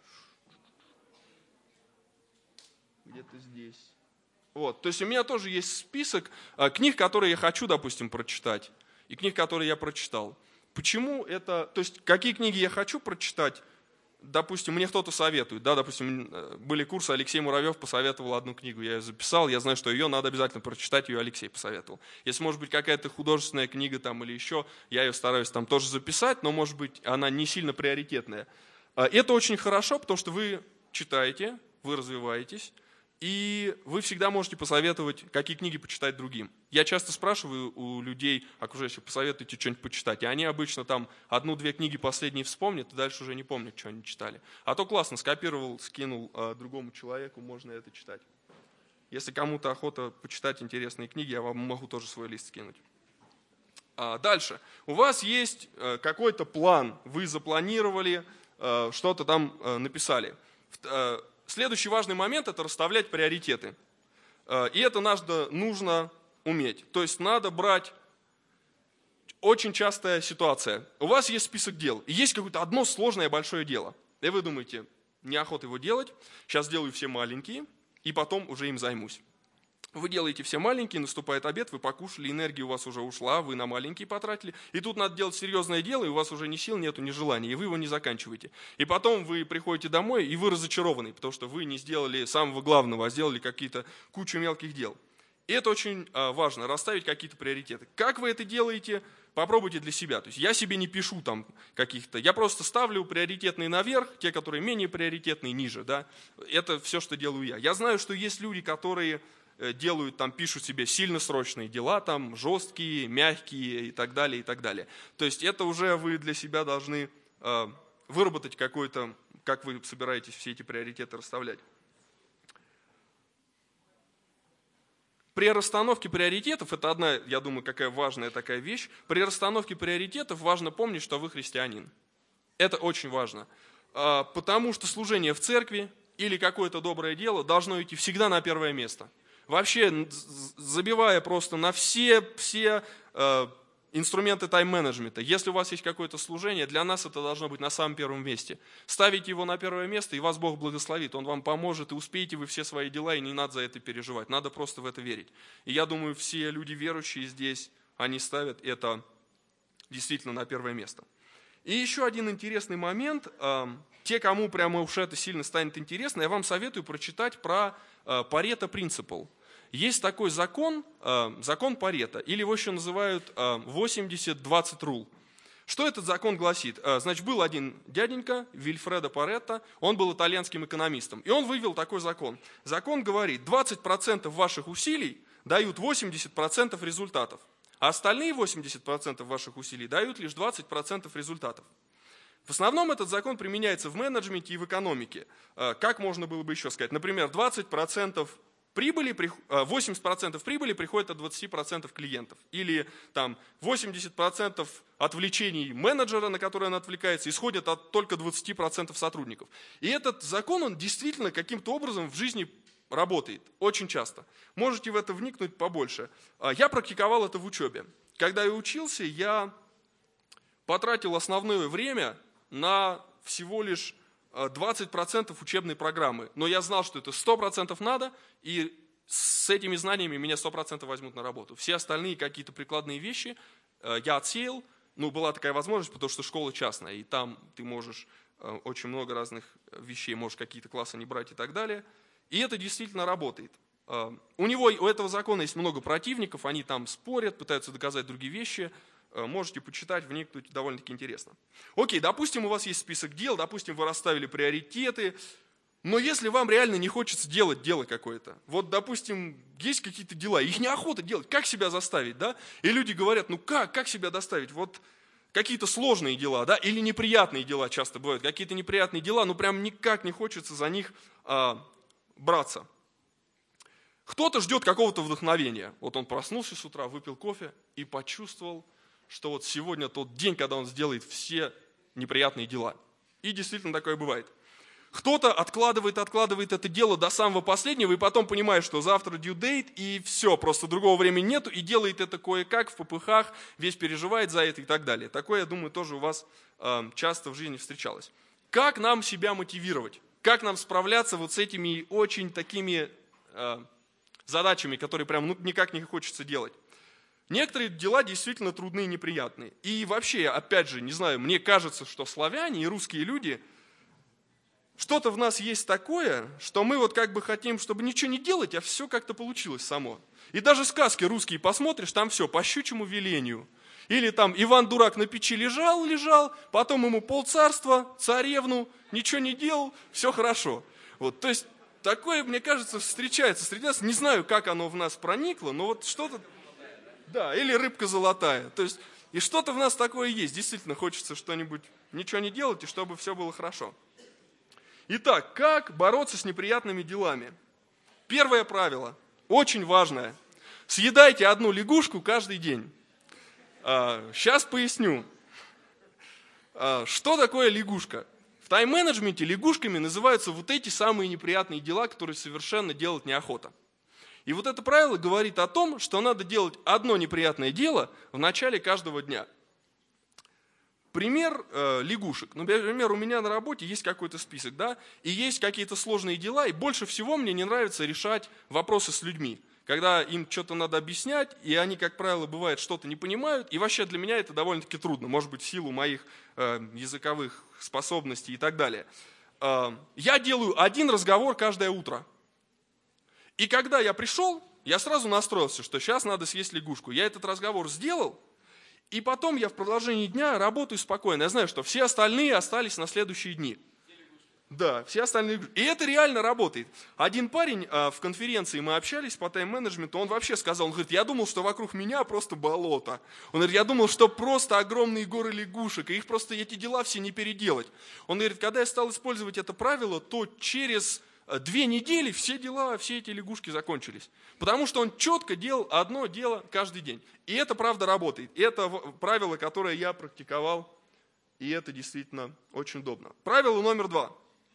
Где-то здесь. Вот, то есть у меня тоже есть список а, книг, которые я хочу, допустим, прочитать. И книг, которые я прочитал. Почему это... То есть какие книги я хочу прочитать? Допустим, мне кто-то советует, да, допустим, были курсы, Алексей Муравьев посоветовал одну книгу, я ее записал, я знаю, что ее надо обязательно прочитать, ее Алексей посоветовал. Если, может быть, какая-то художественная книга там или еще, я ее стараюсь там тоже записать, но, может быть, она не сильно приоритетная. Это очень хорошо, потому что вы читаете, вы развиваетесь, И вы всегда можете посоветовать, какие книги почитать другим. Я часто спрашиваю у людей, окружающих, посоветуйте что-нибудь почитать. И они обычно там одну-две книги последние вспомнят, и дальше уже не помнят, что они читали. А то классно, скопировал, скинул а, другому человеку, можно это читать. Если кому-то охота почитать интересные книги, я вам могу тоже свой лист скинуть. А, дальше. У вас есть а, какой-то план, вы запланировали, а, что-то там а, написали. А, Следующий важный момент – это расставлять приоритеты. И это надо, нужно уметь. То есть надо брать очень частая ситуация. У вас есть список дел, и есть какое-то одно сложное большое дело. И вы думаете, неохота его делать, сейчас сделаю все маленькие, и потом уже им займусь. Вы делаете все маленькие, наступает обед, вы покушали, энергия у вас уже ушла, вы на маленькие потратили. И тут надо делать серьезное дело, и у вас уже ни сил нету, ни желания, и вы его не заканчиваете. И потом вы приходите домой, и вы разочарованы, потому что вы не сделали самого главного, а сделали какие-то кучу мелких дел. И это очень важно, расставить какие-то приоритеты. Как вы это делаете? Попробуйте для себя. То есть я себе не пишу там каких-то, я просто ставлю приоритетные наверх, те, которые менее приоритетные, ниже. Да? Это все, что делаю я. Я знаю, что есть люди, которые делают, там, пишут себе сильно срочные дела, там, жесткие, мягкие и так далее, и так далее. То есть это уже вы для себя должны э, выработать какой-то, как вы собираетесь все эти приоритеты расставлять. При расстановке приоритетов, это одна, я думаю, какая важная такая вещь, при расстановке приоритетов важно помнить, что вы христианин. Это очень важно, э, потому что служение в церкви или какое-то доброе дело должно идти всегда на первое место. Вообще, забивая просто на все, все э, инструменты тайм-менеджмента. Если у вас есть какое-то служение, для нас это должно быть на самом первом месте. Ставите его на первое место, и вас Бог благословит. Он вам поможет, и успеете вы все свои дела, и не надо за это переживать. Надо просто в это верить. И я думаю, все люди верующие здесь, они ставят это действительно на первое место. И еще один интересный момент. Те, кому прямо уж это сильно станет интересно, я вам советую прочитать про Парето Принципл. Есть такой закон, закон Парето, или его еще называют восемьдесят двадцать рул. Что этот закон гласит? Значит, был один дяденька, Вильфредо Парето, он был итальянским экономистом, и он вывел такой закон. Закон говорит, двадцать процентов ваших усилий дают восемьдесят процентов результатов, а остальные восемьдесят процентов ваших усилий дают лишь двадцать процентов результатов. В основном этот закон применяется в менеджменте и в экономике. Как можно было бы еще сказать? Например, двадцать процентов прибыли, восемьдесят процентов прибыли приходит от двадцати процентов клиентов. Или там, восемьдесят процентов отвлечений менеджера, на которые он отвлекается, исходят от только двадцати процентов сотрудников. И этот закон, он действительно каким-то образом в жизни работает. Очень часто. Можете в это вникнуть побольше. Я практиковал это в учебе. Когда я учился, я потратил основное время на всего лишь двадцать процентов учебной программы. Но я знал, что это сто процентов надо, и с этими знаниями меня сто процентов возьмут на работу. Все остальные какие-то прикладные вещи я отсеял. Ну, была такая возможность, потому что школа частная, и там ты можешь очень много разных вещей, можешь какие-то классы не брать и так далее. И это действительно работает. У него, у этого закона есть много противников, они там спорят, пытаются доказать другие вещи. Можете почитать, вникнуть, довольно-таки интересно. Окей, допустим, у вас есть список дел, допустим, вы расставили приоритеты, но если вам реально не хочется делать дело какое-то, вот, допустим, есть какие-то дела, их неохота делать, как себя заставить, да? И люди говорят, ну как, как себя доставить? Вот какие-то сложные дела, да, или неприятные дела часто бывают, какие-то неприятные дела, ну прям никак не хочется за них а, браться. Кто-то ждет какого-то вдохновения. Вот он проснулся с утра, выпил кофе и почувствовал, что вот сегодня тот день, когда он сделает все неприятные дела. И действительно такое бывает. Кто-то откладывает, откладывает это дело до самого последнего, и потом понимает, что завтра due date, и все, просто другого времени нету, и делает это кое-как в попыхах, весь переживает за это и так далее. Такое, я думаю, тоже у вас э, часто в жизни встречалось. Как нам себя мотивировать? Как нам справляться вот с этими очень такими э, задачами, которые прям ну, никак не хочется делать? Некоторые дела действительно трудные и неприятные. И вообще, опять же, не знаю, мне кажется, что славяне и русские люди, что-то в нас есть такое, что мы вот как бы хотим, чтобы ничего не делать, а все как-то получилось само. И даже сказки русские посмотришь, там все по щучьему велению. Или там Иван Дурак на печи лежал, лежал, потом ему полцарства, царевну, ничего не делал, все хорошо. Вот, то есть такое, мне кажется, встречается среди нас. Не знаю, как оно в нас проникло, но вот что-то... Да, или рыбка золотая. То есть, и что-то в нас такое есть. Действительно, хочется что-нибудь, ничего не делать, и чтобы все было хорошо. Итак, как бороться с неприятными делами? Первое правило, очень важное. Съедайте одну лягушку каждый день. Сейчас поясню. Что такое лягушка? В тайм-менеджменте лягушками называются вот эти самые неприятные дела, которые совершенно делать неохота. И вот это правило говорит о том, что надо делать одно неприятное дело в начале каждого дня. Пример э, лягушек. Например, у меня на работе есть какой-то список, да, и есть какие-то сложные дела, и больше всего мне не нравится решать вопросы с людьми. Когда им что-то надо объяснять, и они, как правило, бывает, что-то не понимают, и вообще для меня это довольно-таки трудно, может быть, в силу моих э, языковых способностей и так далее. Э, я делаю один разговор каждое утро. И когда я пришел, я сразу настроился, что сейчас надо съесть лягушку. Я этот разговор сделал, и потом я в продолжении дня работаю спокойно. Я знаю, что все остальные остались на следующие дни. Да, все остальные. И это реально работает. Один парень а, в конференции, мы общались по тайм-менеджменту, он вообще сказал, он говорит, я думал, что вокруг меня просто болото. Он говорит, я думал, что просто огромные горы лягушек, и их просто эти дела все не переделать. Он говорит, когда я стал использовать это правило, то через две недели все дела, все эти лягушки закончились. Потому что он четко делал одно дело каждый день. И это правда работает. И это правило, которое я практиковал, и это действительно очень удобно. Правило номер два.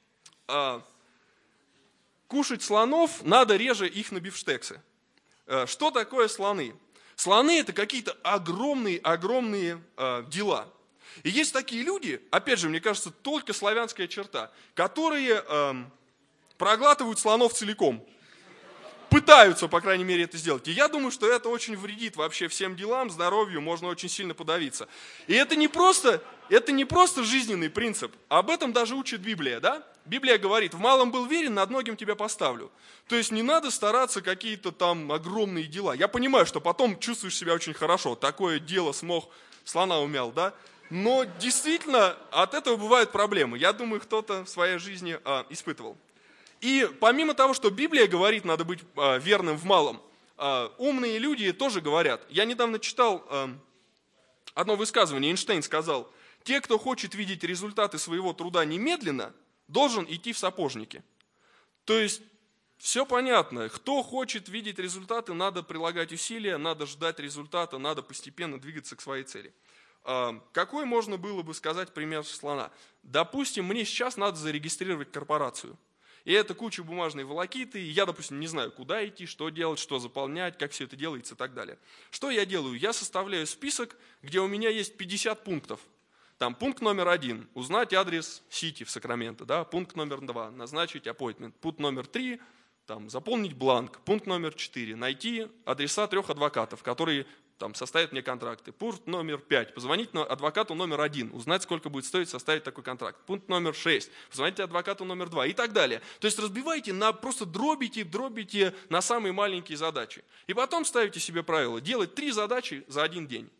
Кушать слонов надо реже их на бифштексы. Что такое слоны? Слоны – это какие-то огромные-огромные дела. И есть такие люди, опять же, мне кажется, только славянская черта, которые проглатывают слонов целиком. Пытаются, по крайней мере, это сделать. И я думаю, что это очень вредит вообще всем делам, здоровью, можно очень сильно подавиться. И это не просто, это не просто жизненный принцип. Об этом даже учит Библия, да? Библия говорит, в малом был верен, над многим тебя поставлю. То есть не надо стараться какие-то там огромные дела. Я понимаю, что потом чувствуешь себя очень хорошо. Такое дело смог, слона умял, да? Но действительно от этого бывают проблемы. Я думаю, кто-то в своей жизни а, испытывал. И помимо того, что Библия говорит, надо быть а, верным в малом, а, умные люди тоже говорят. Я недавно читал а, одно высказывание, Эйнштейн сказал, те, кто хочет видеть результаты своего труда немедленно, должен идти в сапожники. То есть все понятно, кто хочет видеть результаты, надо прилагать усилия, надо ждать результата, надо постепенно двигаться к своей цели. А, какой можно было бы сказать пример слона? Допустим, мне сейчас надо зарегистрировать корпорацию. И это куча бумажной волокиты, и я, допустим, не знаю, куда идти, что делать, что заполнять, как все это делается и так далее. Что я делаю? Я составляю список, где у меня есть пятьдесят пунктов. Там пункт номер один – узнать адрес Сити в Сакраменто. Да? Пункт номер два – назначить appointment. Пункт номер три – там, заполнить бланк. Пункт номер четыре – найти адреса трех адвокатов, которые там, составят мне контракты. Пункт номер пять – позвонить адвокату номер один, узнать, сколько будет стоить составить такой контракт. Пункт номер шесть – позвоните адвокату номер два и так далее. То есть разбивайте, на, просто дробите, дробите на самые маленькие задачи. И потом ставите себе правило – делать три задачи за один день.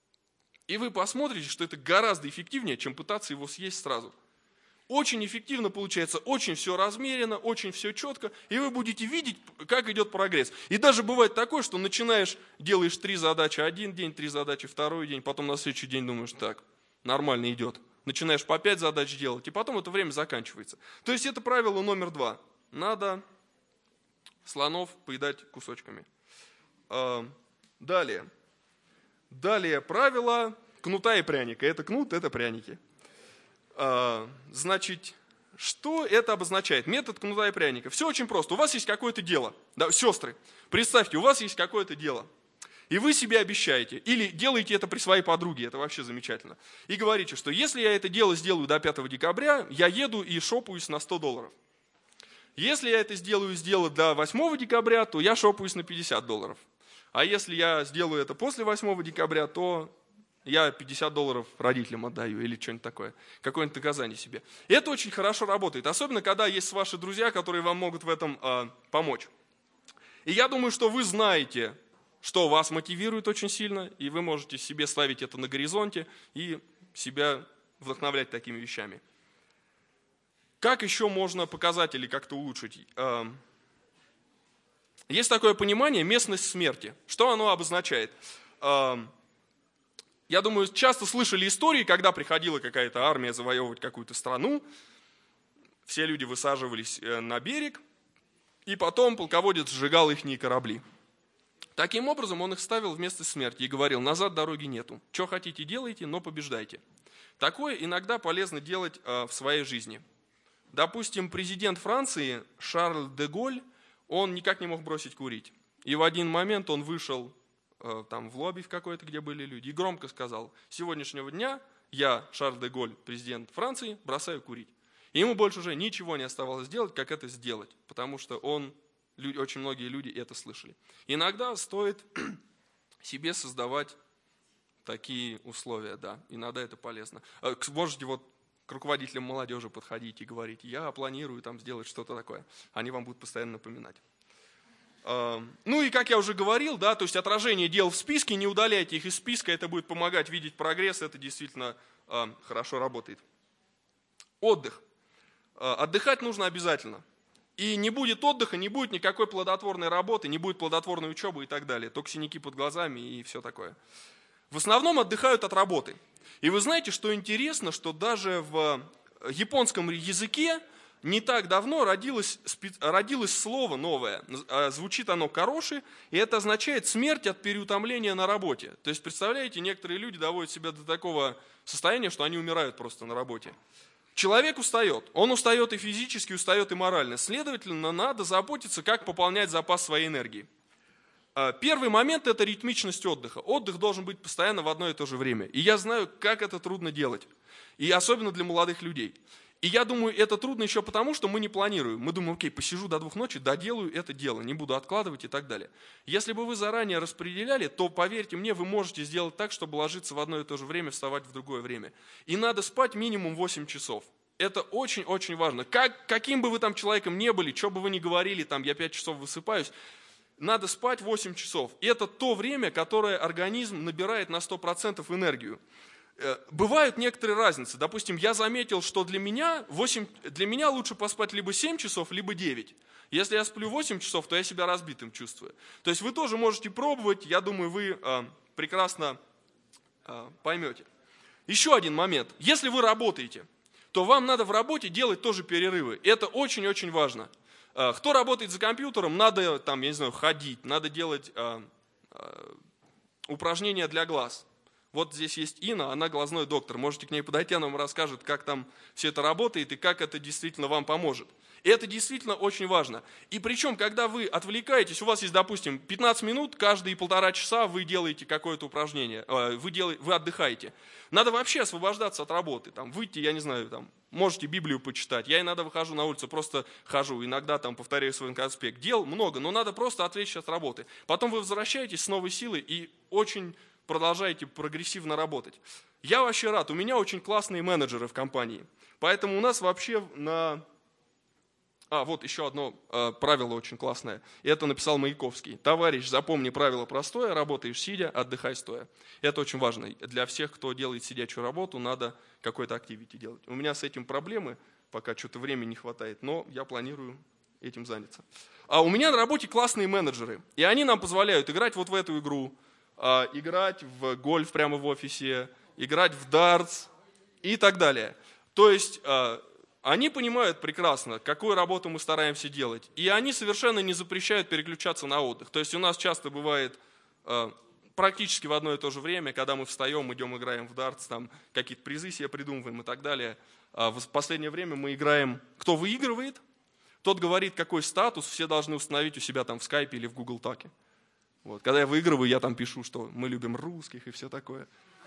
И вы посмотрите, что это гораздо эффективнее, чем пытаться его съесть сразу. Очень эффективно получается, очень все размерено, очень все четко, и вы будете видеть, как идет прогресс. И даже бывает такое, что начинаешь, делаешь три задачи один день, три задачи второй день, потом на следующий день думаешь, так, нормально идет. Начинаешь по пять задач делать, и потом это время заканчивается. То есть это правило номер два. Надо слонов поедать кусочками. Далее. Далее правило кнута и пряника. Это кнут, это пряники. Значит, что это обозначает? Метод кнута и пряника. Все очень просто. У вас есть какое-то дело. Да, сестры, представьте, у вас есть какое-то дело. И вы себе обещаете, или делаете это при своей подруге, это вообще замечательно. И говорите, что если я это дело сделаю до пятого декабря, я еду и шопаюсь на сто долларов. Если я это сделаю сделать до восьмого декабря, то я шопаюсь на пятьдесят долларов. А если я сделаю это после восьмого декабря, то я пятьдесят долларов родителям отдаю или что-нибудь такое, какое-нибудь наказание себе. И это очень хорошо работает, особенно когда есть ваши друзья, которые вам могут в этом э, помочь. И я думаю, что вы знаете, что вас мотивирует очень сильно, и вы можете себе ставить это на горизонте и себя вдохновлять такими вещами. Как еще можно показатели как-то улучшить? Есть такое понимание местность смерти. Что оно обозначает? Я думаю, часто слышали истории, когда приходила какая-то армия завоевывать какую-то страну, все люди высаживались на берег, и потом полководец сжигал ихние корабли. Таким образом, он их ставил в место смерти и говорил: назад дороги нету, что хотите делайте, но побеждайте. Такое иногда полезно делать в своей жизни. Допустим, президент Франции Шарль де Голль, он никак не мог бросить курить. И в один момент он вышел там в лобби в какой-то, где были люди, и громко сказал: с сегодняшнего дня я, Шарль де Голль, президент Франции, бросаю курить. И ему больше уже ничего не оставалось делать, как это сделать, потому что он, очень многие люди это слышали. Иногда стоит себе создавать такие условия, да, иногда это полезно. Можете вот к руководителям молодежи подходить и говорить: я планирую там сделать что-то такое. Они вам будут постоянно напоминать. Ну и как я уже говорил, да, то есть отражение дел в списке, не удаляйте их из списка, это будет помогать видеть прогресс, это действительно хорошо работает. Отдых. Отдыхать нужно обязательно. И не будет отдыха, не будет никакой плодотворной работы, не будет плодотворной учебы и так далее. Только синяки под глазами и все такое. В основном отдыхают от работы. И вы знаете, что интересно, что даже в японском языке не так давно родилось, родилось слово новое. Звучит оно «кароши», и это означает «смерть от переутомления на работе». То есть, представляете, некоторые люди доводят себя до такого состояния, что они умирают просто на работе. Человек устает. Он устает и физически, устает и морально. Следовательно, надо заботиться, как пополнять запас своей энергии. Первый момент – это ритмичность отдыха. Отдых должен быть постоянно в одно и то же время. И я знаю, как это трудно делать. И особенно для молодых людей. И я думаю, это трудно еще потому, что мы не планируем. Мы думаем: окей, посижу до двух ночи, доделаю это дело, не буду откладывать и так далее. Если бы вы заранее распределяли, то, поверьте мне, вы можете сделать так, чтобы ложиться в одно и то же время, вставать в другое время. И надо спать минимум восемь часов. Это очень-очень важно. Как, каким бы вы там человеком не были, что бы вы ни говорили, там, я пять часов высыпаюсь, надо спать восемь часов. И это то время, которое организм набирает на сто процентов энергию. Бывают некоторые разницы. Допустим, я заметил, что для меня, восемь, для меня лучше поспать либо семь часов, либо девять. Если я сплю восемь часов, то я себя разбитым чувствую. То есть вы тоже можете пробовать, я думаю, вы э, прекрасно э, поймете. Еще один момент. Если вы работаете, то вам надо в работе делать тоже перерывы. Это очень-очень важно. Э, кто работает за компьютером, надо там, я не знаю, ходить, надо делать э, э, упражнения для глаз. Вот здесь есть Инна, она глазной доктор. Можете к ней подойти, она вам расскажет, как там все это работает и как это действительно вам поможет. И это действительно очень важно. И причем, когда вы отвлекаетесь, у вас есть, допустим, пятнадцать минут, каждые полтора часа вы делаете какое-то упражнение, вы, делаете, вы отдыхаете. Надо вообще освобождаться от работы, там, выйти, я не знаю, там, можете Библию почитать. Я иногда выхожу на улицу, просто хожу, иногда там повторяю свой конспект. Дел много, но надо просто отвлечься от работы. Потом вы возвращаетесь с новой силой и очень продолжаете прогрессивно работать. Я вообще рад, у меня очень классные менеджеры в компании. Поэтому у нас вообще на... А, вот еще одно э, правило очень классное. Это написал Маяковский. Товарищ, запомни правило простое: работаешь сидя, отдыхай стоя. Это очень важно. Для всех, кто делает сидячую работу, надо какой-то активити делать. У меня с этим проблемы, пока что-то времени не хватает, но я планирую этим заняться. А у меня на работе классные менеджеры, и они нам позволяют играть вот в эту игру, э, играть в гольф прямо в офисе, играть в дартс и так далее. То есть... Э, Они понимают прекрасно, какую работу мы стараемся делать. И они совершенно не запрещают переключаться на отдых. То есть у нас часто бывает э, практически в одно и то же время, когда мы встаем, идем, играем в дартс, там какие-то призы себе придумываем и так далее. А в последнее время мы играем, кто выигрывает, тот говорит, какой статус все должны установить у себя там в скайпе или в Google Таке. Вот. Когда я выигрываю, я там пишу, что мы любим русских и все такое.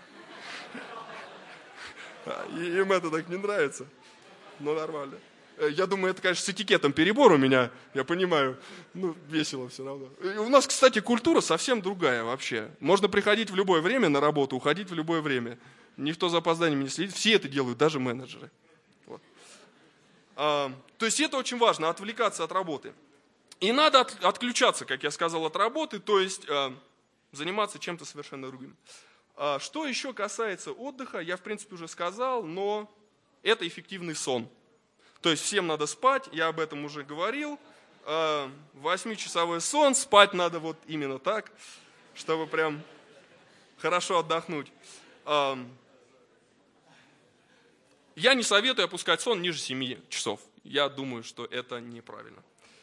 Им это так не нравится. Ну, нормально. Я думаю, это, конечно, с этикетом перебор у меня, я понимаю. Ну, весело все равно. И у нас, кстати, культура совсем другая вообще. Можно приходить в любое время на работу, уходить в любое время. Никто за опозданиями не следит. Все это делают, даже менеджеры. Вот. А, то есть это очень важно, отвлекаться от работы. И надо от, отключаться, как я сказал, от работы, то есть а, заниматься чем-то совершенно другим. А, что еще касается отдыха, я, в принципе, уже сказал, но... это эффективный сон. То есть всем надо спать, я об этом уже говорил. Восьмичасовой сон, спать надо вот именно так, чтобы прям хорошо отдохнуть. Я не советую опускать сон ниже семи часов. Я думаю, что это неправильно.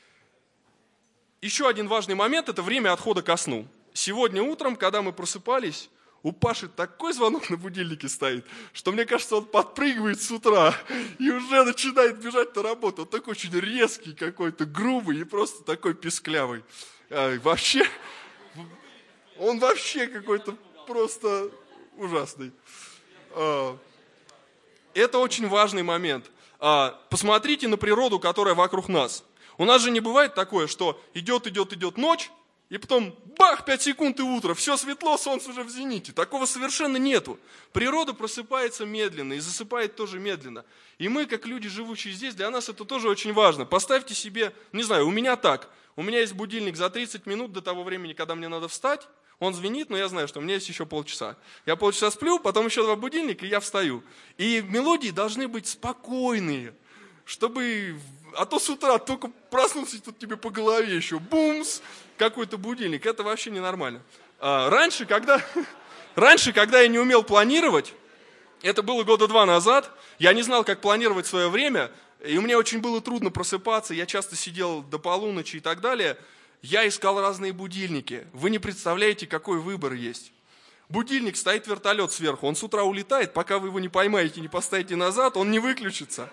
Еще один важный момент – это время отхода ко сну. Сегодня утром, когда мы просыпались, у Паши такой звонок на будильнике стоит, что, мне кажется, он подпрыгивает с утра и уже начинает бежать на работу. Он такой очень резкий какой-то, грубый и просто такой писклявый. А, вообще, он вообще какой-то просто ужасный. А, это очень важный момент. А, посмотрите на природу, которая вокруг нас. У нас же не бывает такое, что идет, идет, идет ночь, и потом бах, пять секунд и утро, все светло, солнце уже в зените. Такого совершенно нету. Природа просыпается медленно и засыпает тоже медленно. И мы, как люди, живущие здесь, для нас это тоже очень важно. Поставьте себе, не знаю, у меня так, у меня есть будильник за тридцать минут до того времени, когда мне надо встать. Он звенит, но я знаю, что у меня есть еще полчаса. Я полчаса сплю, потом еще два будильника, и я встаю. И мелодии должны быть спокойные, чтобы... А то с утра только проснулся, и тут тебе по голове еще бумс, какой-то будильник. Это вообще ненормально. А, раньше, когда, раньше, когда я не умел планировать, это было года два назад, я не знал, как планировать свое время, и мне очень было трудно просыпаться, я часто сидел до полуночи и так далее. Я искал разные будильники. Вы не представляете, какой выбор есть. Будильник, стоит вертолет сверху, он с утра улетает, пока вы его не поймаете, не поставите назад, он не выключится.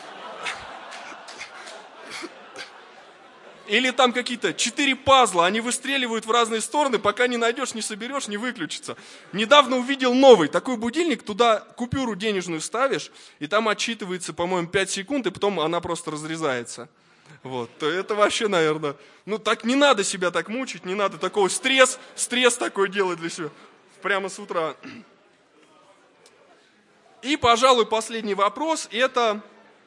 Или там какие-то четыре пазла, они выстреливают в разные стороны, пока не найдешь, не соберешь, не выключится. Недавно увидел новый такой будильник, туда купюру денежную ставишь, и там отсчитывается, по-моему, пять секунд, и потом она просто разрезается. Вот, то это вообще, наверное, ну так не надо себя так мучить, не надо такого стресс, стресс такой делать для себя прямо с утра. И, пожалуй, последний вопрос, это...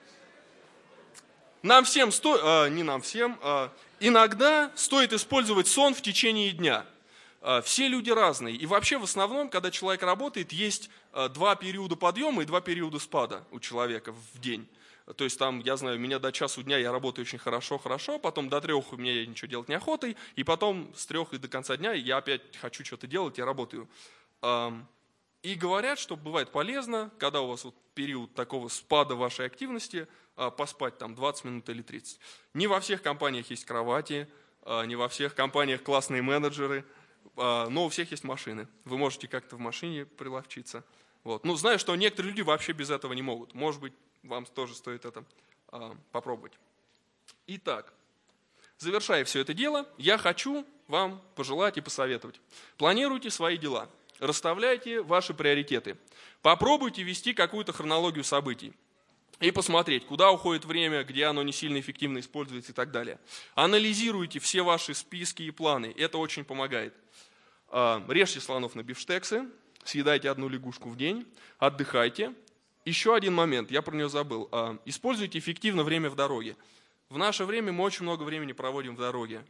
Нам всем, сто... а, не нам всем, а, иногда стоит использовать сон в течение дня. А, все люди разные. И вообще в основном, когда человек работает, есть а, два периода подъема и два периода спада у человека в день. То есть там, я знаю, у меня до часу дня я работаю очень хорошо-хорошо, потом до трех у меня ничего делать неохотой, и потом с трех и до конца дня я опять хочу что-то делать, я работаю. А, и говорят, что бывает полезно, когда у вас вот период такого спада вашей активности, поспать там двадцать минут или тридцать. Не во всех компаниях есть кровати, не во всех компаниях классные менеджеры, но у всех есть машины. Вы можете как-то в машине приловчиться. Вот. Ну, знаю, что некоторые люди вообще без этого не могут. Может быть, вам тоже стоит это попробовать. Итак, завершая все это дело, я хочу вам пожелать и посоветовать. Планируйте свои дела, расставляйте ваши приоритеты, попробуйте вести какую-то хронологию событий. И посмотреть, куда уходит время, где оно не сильно эффективно используется и так далее. Анализируйте все ваши списки и планы, это очень помогает. Режьте слонов на бифштексы, съедайте одну лягушку в день, отдыхайте. Еще один момент, я про него забыл. Используйте эффективно время в дороге. В наше время мы очень много времени проводим в дороге.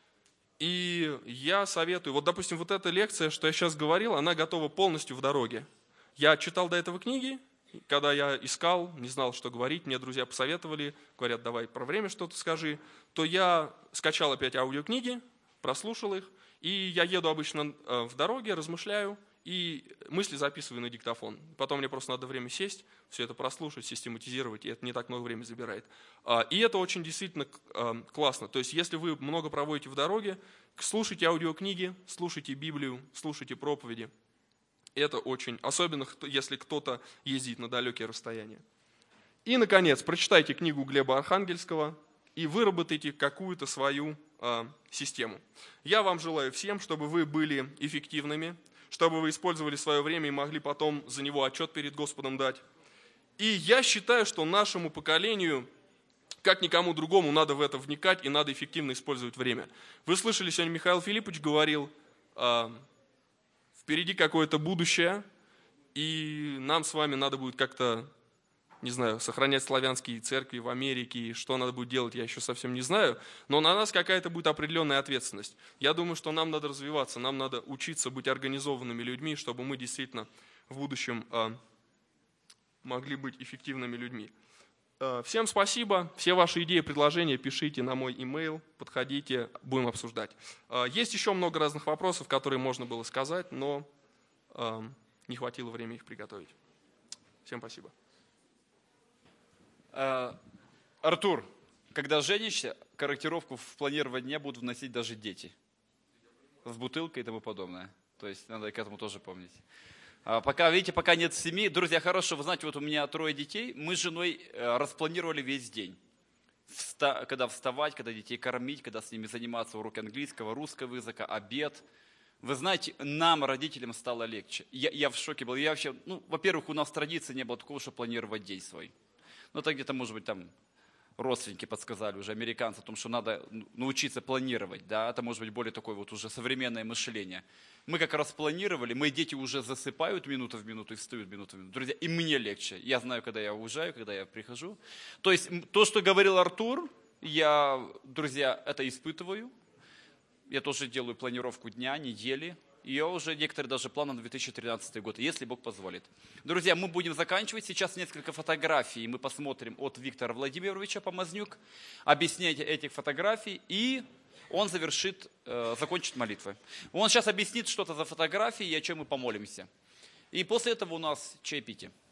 И я советую, вот допустим, вот эта лекция, что я сейчас говорил, она готова полностью в дороге. Я читал до этого книги. Когда я искал, не знал, что говорить, мне друзья посоветовали, говорят, давай про время что-то скажи, то я скачал опять аудиокниги, прослушал их, и я еду обычно в дороге, размышляю, и мысли записываю на диктофон. Потом мне просто надо время сесть, все это прослушать, систематизировать, и это не так много времени забирает. И это очень действительно классно. То есть, если вы много проводите в дороге, слушайте аудиокниги, слушайте Библию, слушайте проповеди. Это очень, особенно если кто-то ездит на далекие расстояния. И, наконец, прочитайте книгу Глеба Архангельского и выработайте какую-то свою э, систему. Я вам желаю всем, чтобы вы были эффективными, чтобы вы использовали свое время и могли потом за него отчет перед Господом дать. И я считаю, что нашему поколению, как никому другому, надо в это вникать и надо эффективно использовать время. Вы слышали, сегодня Михаил Филиппович говорил... Э, Впереди какое-то будущее, и нам с вами надо будет как-то, не знаю, сохранять славянские церкви в Америке, что надо будет делать, я еще совсем не знаю, но на нас какая-то будет определенная ответственность. Я думаю, что нам надо развиваться, нам надо учиться быть организованными людьми, чтобы мы действительно в будущем могли быть эффективными людьми. Всем спасибо. Все ваши идеи, предложения пишите на мой имейл, подходите, будем обсуждать. Есть еще много разных вопросов, которые можно было сказать, но не хватило времени их приготовить. Всем спасибо. Артур, когда женишься, корректировку в планирование дня будут вносить даже дети. С бутылкой и тому подобное. То есть надо к этому тоже помнить. А пока, видите, пока нет семьи. Друзья, хорошо, вы знаете, вот у меня трое детей. Мы с женой распланировали весь день. Вста- когда вставать, когда детей кормить, когда с ними заниматься, уроки английского, русского языка, обед. Вы знаете, нам, родителям, стало легче. Я, я в шоке был. Я вообще, ну, во-первых, у нас традиции не было такого, что планировать день свой. Ну, это где-то, может быть, там родственники подсказали уже, американцы, о том, что надо научиться планировать. Да? Это может быть более такое вот уже современное мышление. Мы как раз планировали, мои дети уже засыпают минуту в минуту и встают минуту в минуту. Друзья, и мне легче. Я знаю, когда я уезжаю, когда я прихожу. То есть то, что говорил Артур, я, друзья, это испытываю. Я тоже делаю планировку дня, недели. И я уже некоторые даже планы на две тысячи тринадцатый год, если Бог позволит. Друзья, мы будем заканчивать. Сейчас несколько фотографий мы посмотрим от Виктора Владимировича Помазнюк. Объяснение этих фотографий, и он завершит, э, закончит молитвы. Он сейчас объяснит что-то за фотографии и о чем мы помолимся. И после этого у нас чаепитие.